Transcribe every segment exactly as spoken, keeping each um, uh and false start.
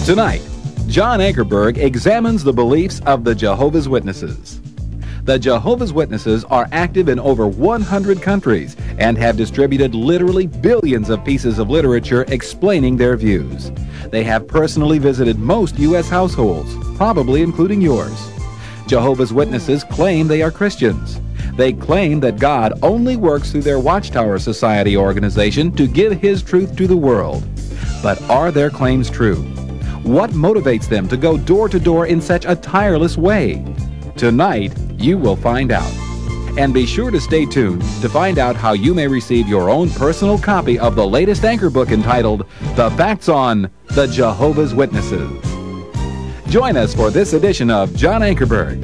Tonight, John Ankerberg examines the beliefs of the Jehovah's Witnesses. The Jehovah's Witnesses are active in over one hundred countries and have distributed literally billions of pieces of literature explaining their views. They have personally visited most U S households, probably including yours. Jehovah's Witnesses claim they are Christians. They claim that God only works through their Watchtower Society organization to give His truth to the world. But are their claims true? What motivates them to go door to door in such a tireless way? Tonight, you will find out. And be sure to stay tuned to find out how you may receive your own personal copy of the latest Anchor book entitled The Facts on the Jehovah's Witnesses. Join us for this edition of John Ankerberg.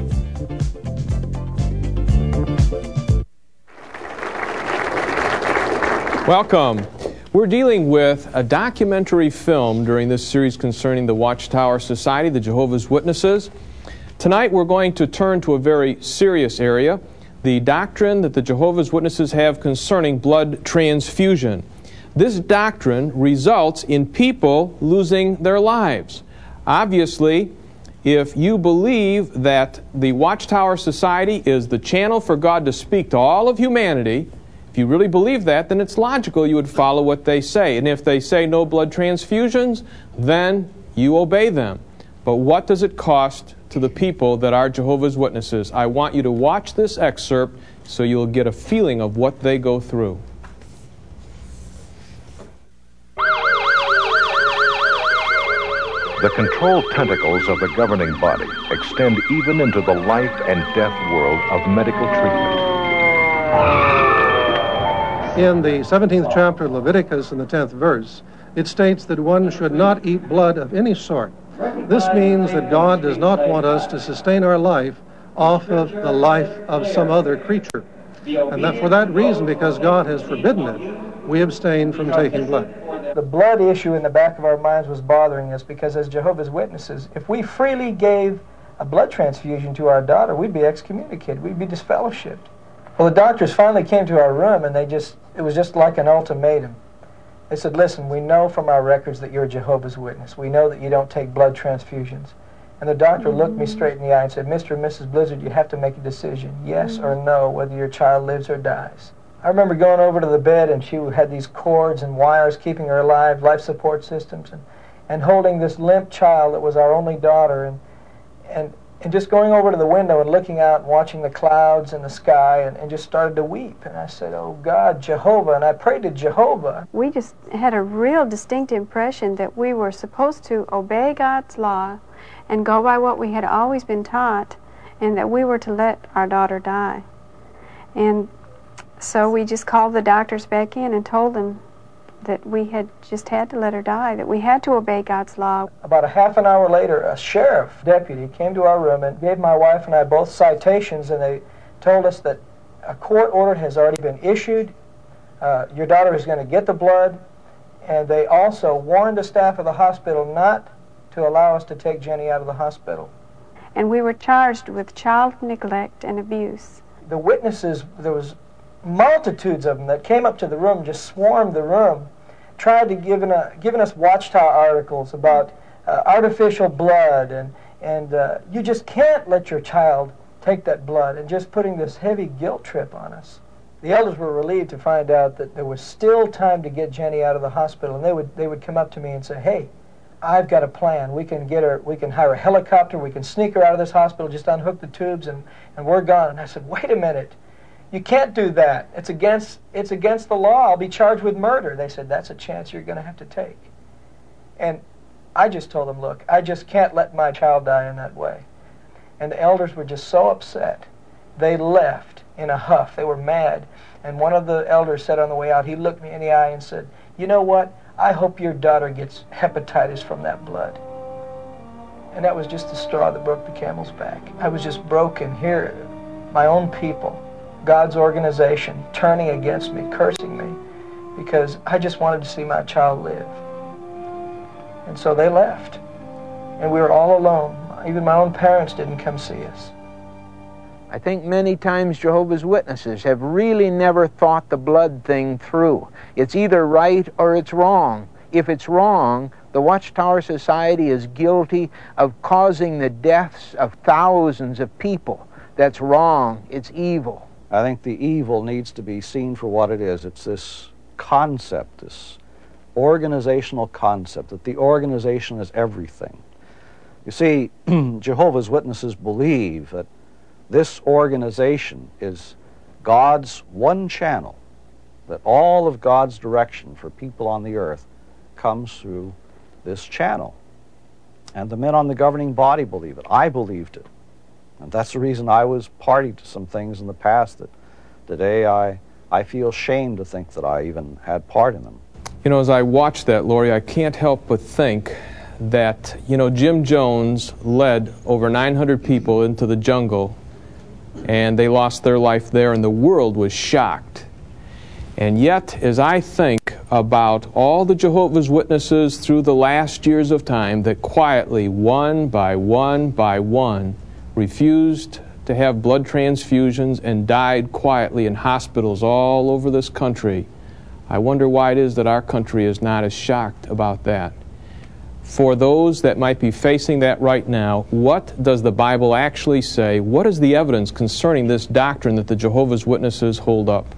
Welcome. We're dealing with a documentary film during this series concerning the Watchtower Society, the Jehovah's Witnesses. Tonight we're going to turn to a very serious area, the doctrine that the Jehovah's Witnesses have concerning blood transfusion. This doctrine results in people losing their lives. Obviously, if you believe that the Watchtower Society is the channel for God to speak to all of humanity, if you really believe that, then it's logical you would follow what they say. And if they say no blood transfusions, then you obey them. But what does it cost to the people that are Jehovah's Witnesses? I want you to watch this excerpt so you'll get a feeling of what they go through. The controlled tentacles of the governing body extend even into the life and death world of medical treatment. In the seventeenth chapter of Leviticus, in the tenth verse, it states that one should not eat blood of any sort. This means that God does not want us to sustain our life off of the life of some other creature. And that for that reason, because God has forbidden it, we abstain from taking blood. The blood issue in the back of our minds was bothering us because as Jehovah's Witnesses, if we freely gave a blood transfusion to our daughter, we'd be excommunicated, we'd be disfellowshipped. Well, the doctors finally came to our room and they just, it was just like an ultimatum. They said, listen, we know from our records that you're a Jehovah's Witness. We know that you don't take blood transfusions. And the doctor looked me straight in the eye and said, Mister and Missus Blizzard, you have to make a decision, yes or no, whether your child lives or dies. I remember going over to the bed and she had these cords and wires keeping her alive, life support systems, and, and holding this limp child that was our only daughter, and, and, and just going over to the window and looking out and watching the clouds and the sky, and, and just started to weep. And I said, oh God, Jehovah, and I prayed to Jehovah. We just had a real distinct impression that we were supposed to obey God's law and go by what we had always been taught, and that we were to let our daughter die. And so we just called the doctors back in and told them that we had just had to let her die, that we had to obey God's law. About a half an hour later, a sheriff deputy came to our room and gave my wife and I both citations, and they told us that a court order has already been issued, uh, your daughter is going to get the blood, and they also warned the staff of the hospital not to allow us to take Jenny out of the hospital. And we were charged with child neglect and abuse. The witnesses, there was multitudes of them that came up to the room, just swarmed the room, tried to give a, giving us Watchtower articles about uh, artificial blood, and, and uh, you just can't let your child take that blood, and just putting this heavy guilt trip on us. The elders were relieved to find out that there was still time to get Jenny out of the hospital, and they would, they would come up to me and say, hey, I've got a plan. We can get her, we can hire a helicopter, we can sneak her out of this hospital, just unhook the tubes, and, and we're gone. And I said, wait a minute. You can't do that. It's against, it's against the law. I'll be charged with murder. They said, that's a chance you're going to have to take. And I just told them, look, I just can't let my child die in that way. And the elders were just so upset. They left in a huff. They were mad. And one of the elders said on the way out, he looked me in the eye and said, you know what? I hope your daughter gets hepatitis from that blood. And that was just the straw that broke the camel's back. I was just broken here. My own people, God's organization, turning against me, cursing me, because I just wanted to see my child live. And so they left. And we were all alone. Even my own parents didn't come see us. I think many times Jehovah's Witnesses have really never thought the blood thing through. It's either right or it's wrong. if it's wrong, the Watchtower Society is guilty of causing the deaths of thousands of people. That's wrong. It's evil. I think the evil needs to be seen for what it is. It's this concept, this organizational concept, that the organization is everything. You see, Jehovah's Witnesses believe that this organization is God's one channel, that all of God's direction for people on the earth comes through this channel. And the men on the governing body believe it. I believed it. And that's the reason I was party to some things in the past that today I, I feel shame to think that I even had part in them. You know, as I watch that, Laurie, I can't help but think that, you know, Jim Jones led over nine hundred people into the jungle, and they lost their life there, and the world was shocked. And yet, as I think about all the Jehovah's Witnesses through the last years of time that quietly, one by one by one, refused to have blood transfusions and died quietly in hospitals all over this country, I wonder why it is that our country is not as shocked about that. For those that might be facing that right now, what does the Bible actually say? What is the evidence concerning this doctrine that the Jehovah's Witnesses hold up?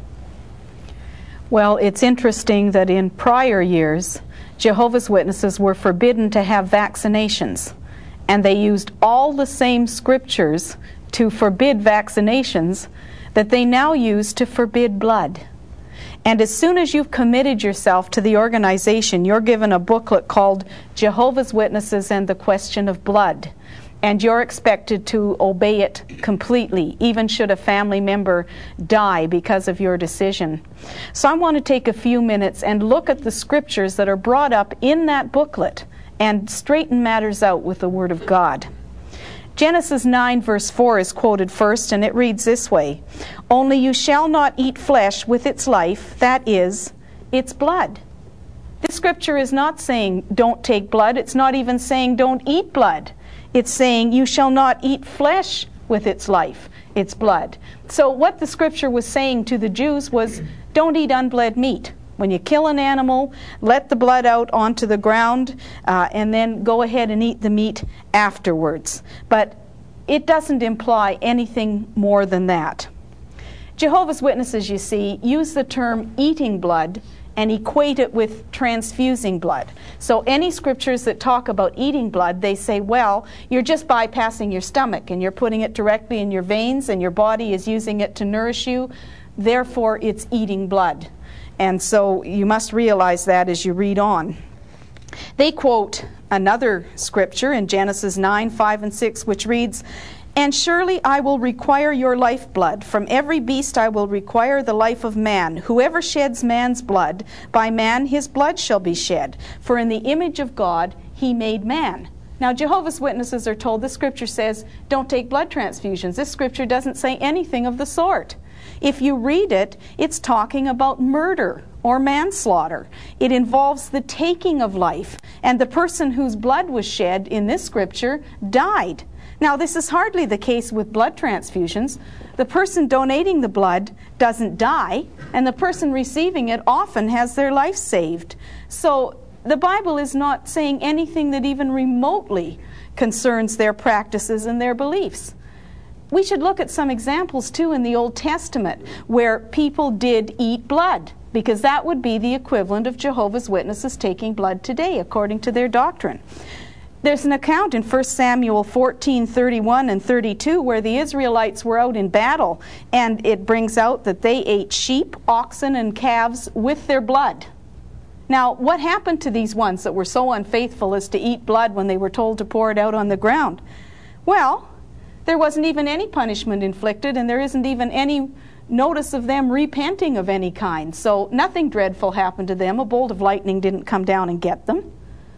Well, it's interesting that in prior years, Jehovah's Witnesses were forbidden to have vaccinations, and they used all the same scriptures to forbid vaccinations that they now use to forbid blood. And as soon as you've committed yourself to the organization, you're given a booklet called Jehovah's Witnesses and the Question of Blood. And you're expected to obey it completely, even should a family member die because of your decision. So I want to take a few minutes and look at the scriptures that are brought up in that booklet and straighten matters out with the Word of God. Genesis nine verse four is quoted first, and it reads this way: "Only you shall not eat flesh with its life, that is, its blood." This scripture is not saying don't take blood. It's not even saying don't eat blood. It's saying you shall not eat flesh with its life, its blood. So what the scripture was saying to the Jews was don't eat unbled meat. When you kill an animal, let the blood out onto the ground uh, and then go ahead and eat the meat afterwards. But it doesn't imply anything more than that. Jehovah's Witnesses, you see, use the term eating blood and equate it with transfusing blood. So any scriptures that talk about eating blood, they say, well, you're just bypassing your stomach and you're putting it directly in your veins and your body is using it to nourish you. Therefore, it's eating blood. And so you must realize that as you read on. They quote another scripture in Genesis nine, five, and six, which reads, "And surely I will require your lifeblood. From every beast I will require the life of man. Whoever sheds man's blood, by man his blood shall be shed. For in the image of God he made man." Now, Jehovah's Witnesses are told this scripture says, don't take blood transfusions. This scripture doesn't say anything of the sort. If you read it, it's talking about murder or manslaughter. It involves the taking of life, and the person whose blood was shed in this scripture died. Now, this is hardly the case with blood transfusions. The person donating the blood doesn't die, and the person receiving it often has their life saved. So the Bible is not saying anything that even remotely concerns their practices and their beliefs. We should look at some examples, too, in the Old Testament where people did eat blood, because that would be the equivalent of Jehovah's Witnesses taking blood today, according to their doctrine. There's an account in First Samuel fourteen, thirty-one and thirty-two where the Israelites were out in battle, and it brings out that they ate sheep, oxen, and calves with their blood. Now, what happened to these ones that were so unfaithful as to eat blood when they were told to pour it out on the ground? Well, there wasn't even any punishment inflicted, and there isn't even any notice of them repenting of any kind. So nothing dreadful happened to them. A bolt of lightning didn't come down and get them.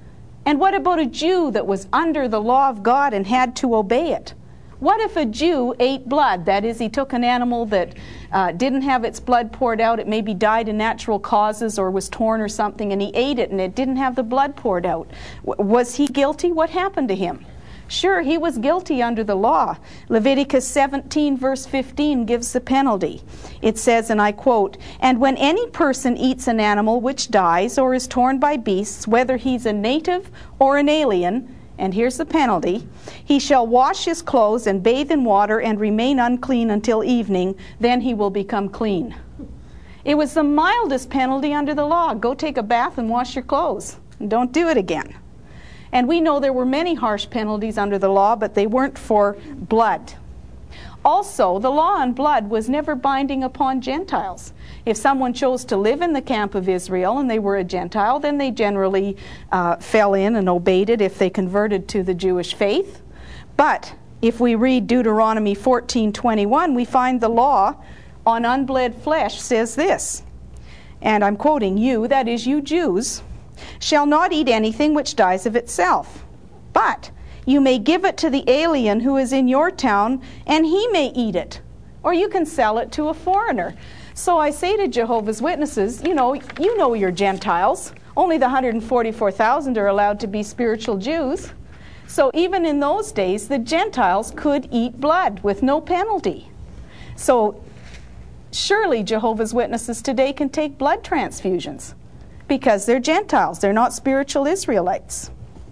And what about a Jew that was under the law of God and had to obey it? What if a Jew ate blood? That is, he took an animal that uh, didn't have its blood poured out. It maybe died in natural causes or was torn or something, and he ate it and it didn't have the blood poured out. W- was he guilty? What happened to him? Sure, he was guilty under the law. Leviticus seventeen verse fifteen gives the penalty. It says, and I quote, "And when any person eats an animal which dies or is torn by beasts, whether he's a native or an alien," and here's the penalty, "he shall wash his clothes and bathe in water and remain unclean until evening, then he will become clean." It was the mildest penalty under the law. Go take a bath and wash your clothes. And don't do it again. And we know there were many harsh penalties under the law, but they weren't for blood. Also, the law on blood was never binding upon Gentiles. If someone chose to live in the camp of Israel and they were a Gentile, then they generally uh, fell in and obeyed it if they converted to the Jewish faith. But if we read Deuteronomy fourteen twenty-one, we find the law on unbled flesh says this, and I'm quoting, "You, that is you Jews, shall not eat anything which dies of itself, but you may give it to the alien who is in your town, and he may eat it, or you can sell it to a foreigner." So I say to Jehovah's Witnesses, you know, you know you're Gentiles. Only the one hundred forty-four thousand are allowed to be spiritual Jews. So even in those days, the Gentiles could eat blood with no penalty. So surely Jehovah's Witnesses today can take blood transfusions, because they're Gentiles. They're not spiritual Israelites.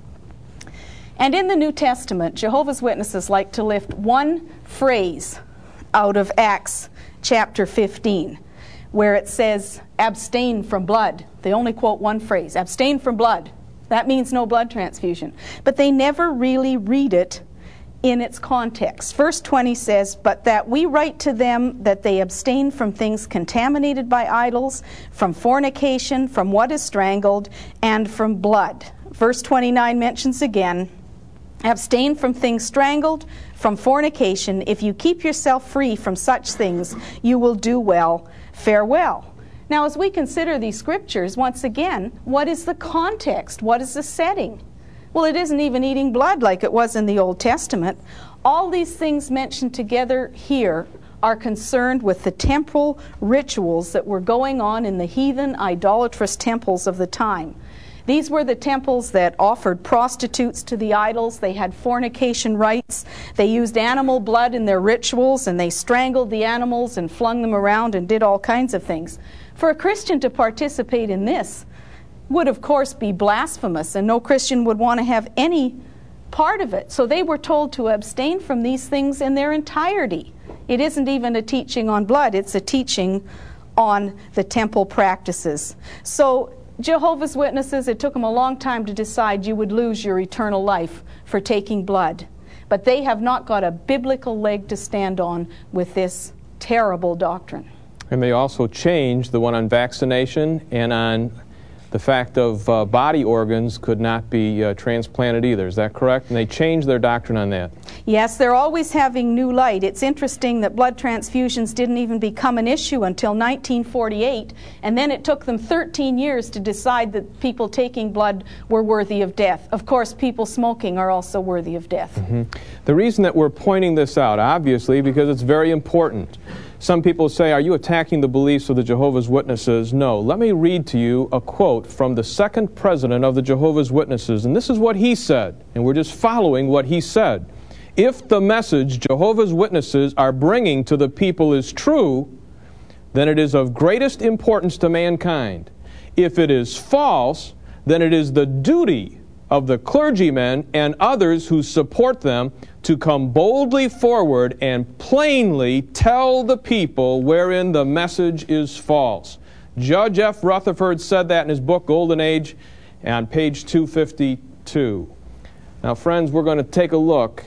And in the New Testament, Jehovah's Witnesses like to lift one phrase out of Acts chapter fifteen, where it says, "Abstain from blood." They only quote one phrase, "Abstain from blood." That means no blood transfusion. But they never really read it in its context. Verse twenty says, "But that we write to them that they abstain from things contaminated by idols, from fornication, from what is strangled, and from blood." Verse twenty-nine mentions again, "Abstain from things strangled, from fornication. If you keep yourself free from such things, you will do well. Farewell." Now, as we consider these scriptures, once again, what is the context? What is the setting? Well, it isn't even eating blood like it was in the Old Testament. All these things mentioned together here are concerned with the temporal rituals that were going on in the heathen idolatrous temples of the time. These were the temples that offered prostitutes to the idols. They had fornication rites. They used animal blood in their rituals, and they strangled the animals and flung them around and did all kinds of things. For a Christian to participate in this would, of course, be blasphemous, and no Christian would want to have any part of it. So they were told to abstain from these things in their entirety. It isn't even a teaching on blood. It's a teaching on the temple practices. So Jehovah's Witnesses, it took them a long time to decide you would lose your eternal life for taking blood. But they have not got a biblical leg to stand on with this terrible doctrine. And they also changed the one on vaccination and on the fact of uh, body organs could not be uh, transplanted either. Is that correct? And they changed their doctrine on that. Yes, they're always having new light. It's interesting that blood transfusions didn't even become an issue until nineteen forty-eight, and then it took them thirteen years to decide that people taking blood were worthy of death. Of course, people smoking are also worthy of death. Mm-hmm. The reason that we're pointing this out, obviously, because it's very important. Some people say, are you attacking the beliefs of the Jehovah's Witnesses? No. Let me read to you a quote from the second president of the Jehovah's Witnesses, and this is what he said, and we're just following what he said. If the message Jehovah's Witnesses are bringing to the people is true, then it is of greatest importance to mankind. If it is false, then it is the duty of the clergymen and others who support them to come boldly forward and plainly tell the people wherein the message is false. Judge F. Rutherford said that in his book, Golden Age, on page two fifty-two. Now, friends, we're going to take a look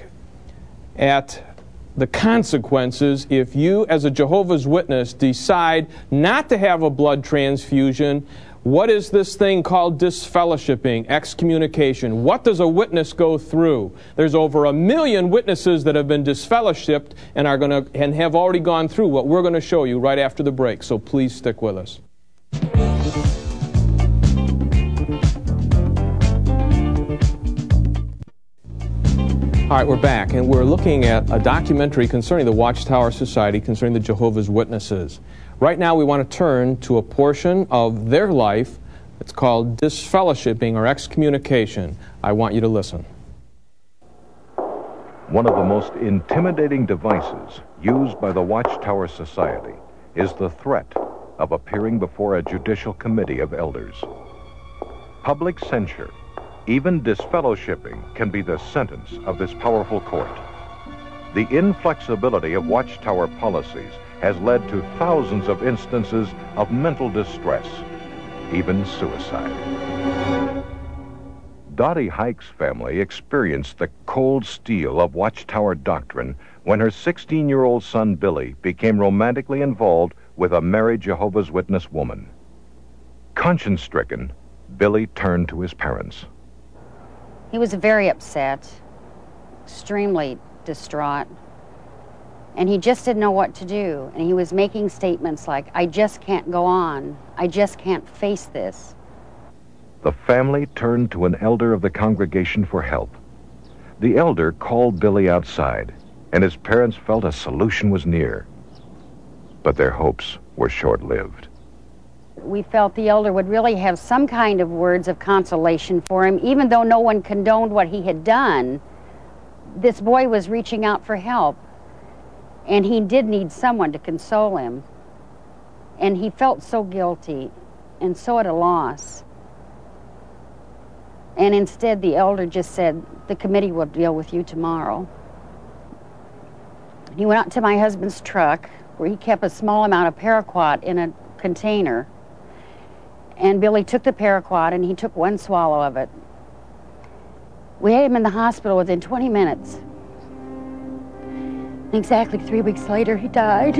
at the consequences if you, as a Jehovah's Witness, decide not to have a blood transfusion. What is this thing called disfellowshipping, excommunication? What does a witness go through? There's over a million witnesses that have been disfellowshipped and are going to and have already gone through what we're going to show you right after the break. So please stick with us. All right, we're back, and we're looking at a documentary concerning the Watchtower Society, concerning the Jehovah's Witnesses. Right now, we want to turn to a portion of their life. It's called disfellowshipping or excommunication. I want you to listen. One of the most intimidating devices used by the Watchtower Society is the threat of appearing before a judicial committee of elders. Public censure, even disfellowshipping, can be the sentence of this powerful court. The inflexibility of Watchtower policies has led to thousands of instances of mental distress, even suicide. Dottie Hike's family experienced the cold steel of Watchtower doctrine when her sixteen-year-old son Billy became romantically involved with a married Jehovah's Witness woman. Conscience-stricken, Billy turned to his parents. He was very upset, extremely distraught, and he just didn't know what to do. And he was making statements like, I just can't go on. I just can't face this. The family turned to an elder of the congregation for help. The elder called Billy outside, and his parents felt a solution was near. But their hopes were short-lived. We felt the elder would really have some kind of words of consolation for him, even though no one condoned what he had done. This boy was reaching out for help, and he did need someone to console him. And he felt so guilty and so at a loss. And instead, the elder just said, the committee will deal with you tomorrow. He went out to my husband's truck, where he kept a small amount of paraquat in a container. And Billy took the paraquat, and he took one swallow of it. We had him in the hospital within twenty minutes. And exactly three weeks later, he died.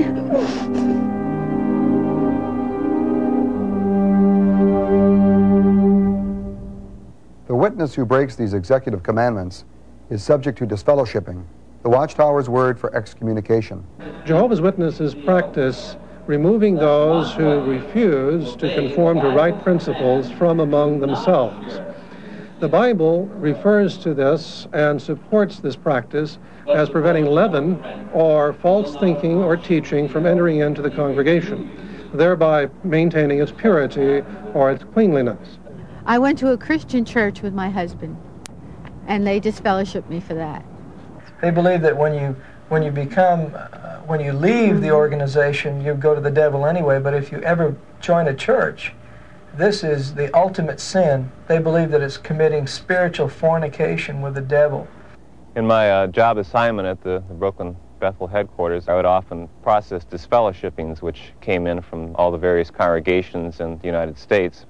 The witness who breaks these executive commandments is subject to disfellowshipping, the Watchtower's word for excommunication. Jehovah's Witnesses practice removing those who refuse to conform to right principles from among themselves. The Bible refers to this and supports this practice as preventing leaven or false thinking or teaching from entering into the congregation, thereby maintaining its purity or its cleanliness. I went to a Christian church with my husband, and they disfellowshipped me for that. They believe that when you when you become, uh, when you leave the organization, you go to the devil anyway, but if you ever join a church, this is the ultimate sin. They believe that it's committing spiritual fornication with the devil. In my uh, job assignment at the, the Brooklyn Bethel headquarters, I would often process disfellowshippings which came in from all the various congregations in the United States.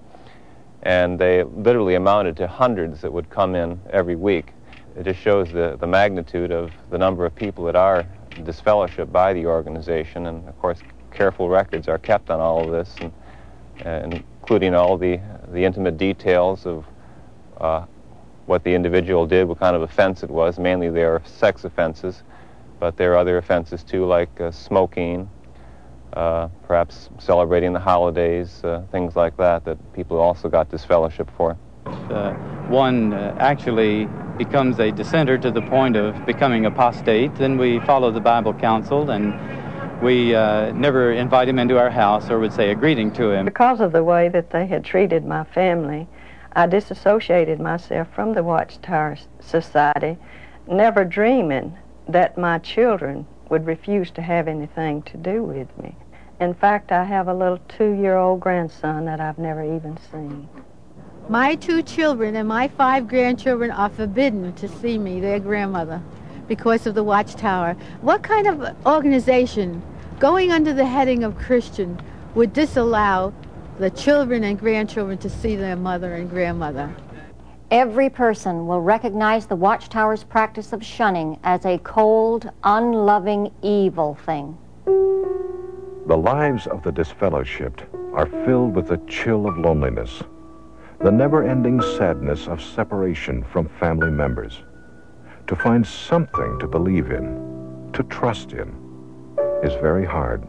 And they literally amounted to hundreds that would come in every week. It just shows the, the magnitude of the number of people that are disfellowshipped by the organization. And, of course, careful records are kept on all of this, and, and including all the, the intimate details of uh, what the individual did, what kind of offense it was. Mainly they are sex offenses, but there are other offenses, too, like uh, smoking, Uh, perhaps celebrating the holidays, uh, things like that, that people also got disfellowship for. Uh, one uh, actually becomes a dissenter to the point of becoming apostate, then we follow the Bible counsel, and we uh, never invite him into our house or would say a greeting to him. Because of the way that they had treated my family, I disassociated myself from the Watchtower Society, never dreaming that my children would refuse to have anything to do with me. In fact, I have a little two-year-old grandson that I've never even seen. My two children and my five grandchildren are forbidden to see me, their grandmother, because of the Watchtower. What kind of organization, going under the heading of Christian, would disallow the children and grandchildren to see their mother and grandmother? Every person will recognize the Watchtower's practice of shunning as a cold, unloving, evil thing. The lives of the disfellowshipped are filled with the chill of loneliness, the never-ending sadness of separation from family members. To find something to believe in, to trust in, is very hard.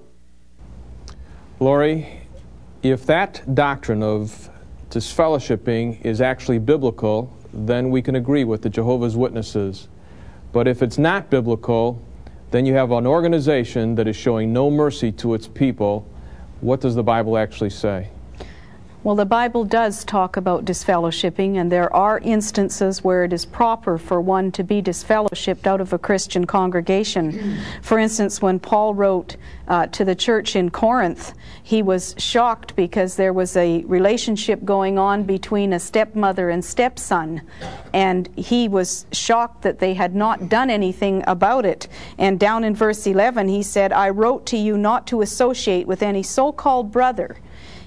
Laurie, if that doctrine of disfellowshipping is actually biblical, then we can agree with the Jehovah's Witnesses. But if it's not biblical, then you have an organization that is showing no mercy to its people. What does the Bible actually say? Well, the Bible does talk about disfellowshipping, and there are instances where it is proper for one to be disfellowshipped out of a Christian congregation. For instance, when Paul wrote uh, to the church in Corinth, he was shocked because there was a relationship going on between a stepmother and stepson, and he was shocked that they had not done anything about it. And down in verse eleven, he said, "I wrote to you not to associate with any so-called brother,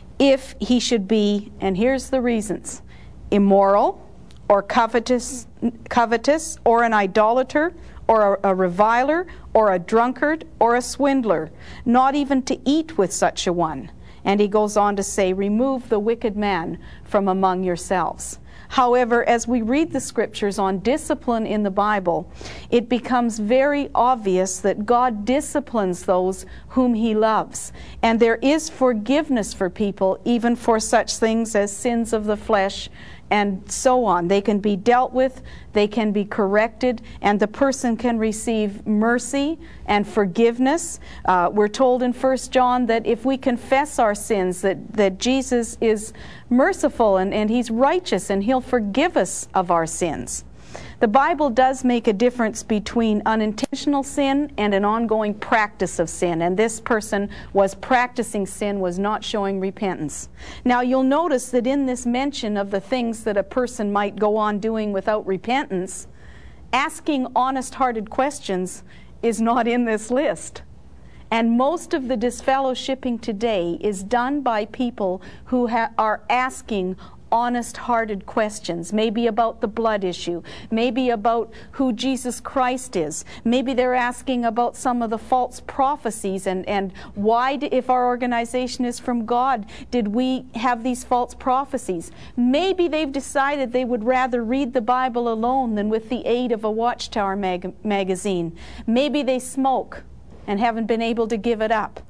if he should be," and here's the reasons, "immoral, or covetous, covetous, or an idolater, or a, a reviler, or a drunkard, or a swindler, not even to eat with such a one." And he goes on to say, "Remove the wicked man from among yourselves." However, as we read the scriptures on discipline in the Bible, it becomes very obvious that God disciplines those whom He loves. And there is forgiveness for people, even for such things as sins of the flesh and so on. They can be dealt with, they can be corrected, and the person can receive mercy and forgiveness. Uh, we're told in First John that if we confess our sins, that, that Jesus is merciful and, and He's righteous and He'll forgive us of our sins. The Bible does make a difference between unintentional sin and an ongoing practice of sin, and this person was practicing sin, was not showing repentance. Now you'll notice that in this mention of the things that a person might go on doing without repentance, asking honest-hearted questions is not in this list. And most of the disfellowshipping today is done by people who ha- are asking honest-hearted questions, maybe about the blood issue, maybe about who Jesus Christ is. Maybe they're asking about some of the false prophecies and, and why, d- if our organization is from God, did we have these false prophecies? Maybe they've decided they would rather read the Bible alone than with the aid of a Watchtower mag- magazine. Maybe they smoke and haven't been able to give it up.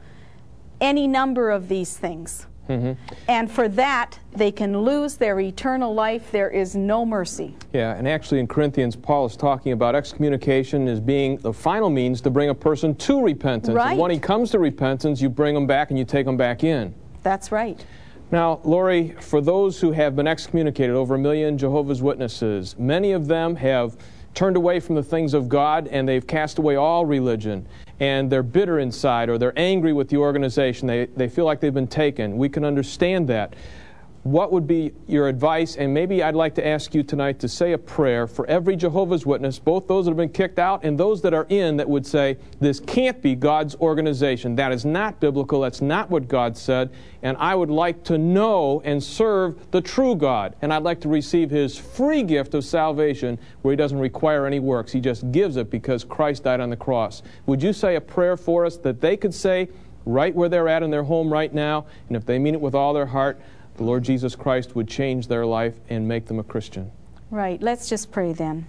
Any number of these things. Mm-hmm. And for that, they can lose their eternal life. There is no mercy. Yeah, and actually in Corinthians, Paul is talking about excommunication as being the final means to bring a person to repentance. Right. And when he comes to repentance, you bring him back and you take him back in. That's right. Now, Lori, for those who have been excommunicated, over a million Jehovah's Witnesses, many of them have turned away from the things of God and they've cast away all religion. And they're bitter inside, or they're angry with the organization. They, they feel like they've been taken. We can understand that. What would be your advice? And maybe I'd like to ask you tonight to say a prayer for every Jehovah's Witness, both those that have been kicked out and those that are in, that would say, this can't be God's organization. That is not biblical. That's not what God said. And I would like to know and serve the true God. And I'd like to receive His free gift of salvation where He doesn't require any works. He just gives it because Christ died on the cross. Would you say a prayer for us that they could say right where they're at in their home right now, and if they mean it with all their heart, the Lord Jesus Christ would change their life and make them a Christian? Right. Let's just pray then.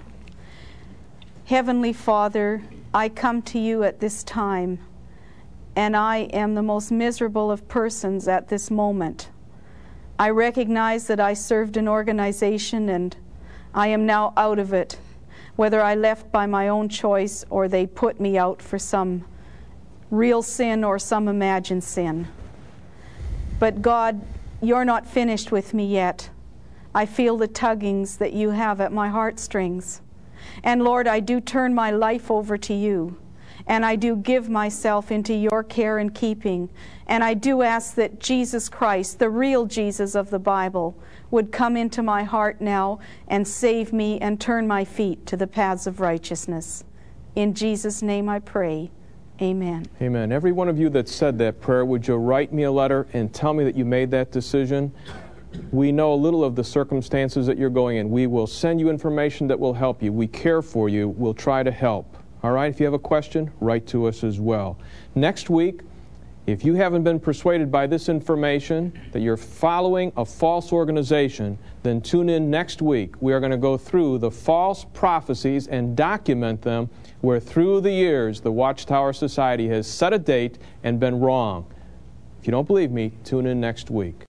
Heavenly Father, I come to you at this time, and I am the most miserable of persons at this moment. I recognize that I served an organization and I am now out of it, whether I left by my own choice or they put me out for some real sin or some imagined sin. But God, You're not finished with me yet. I feel the tuggings that You have at my heartstrings. And Lord, I do turn my life over to You, and I do give myself into Your care and keeping, and I do ask that Jesus Christ, the real Jesus of the Bible, would come into my heart now and save me and turn my feet to the paths of righteousness. In Jesus' name I pray. Amen. Amen. Every one of you that said that prayer, would you write me a letter and tell me that you made that decision? We know a little of the circumstances that you're going in. We will send you information that will help you. We care for you. We'll try to help. All right? If you have a question, write to us as well. Next week, if you haven't been persuaded by this information that you're following a false organization, then tune in next week. We are going to go through the false prophecies and document them, where through the years the Watchtower Society has set a date and been wrong. If you don't believe me, tune in next week.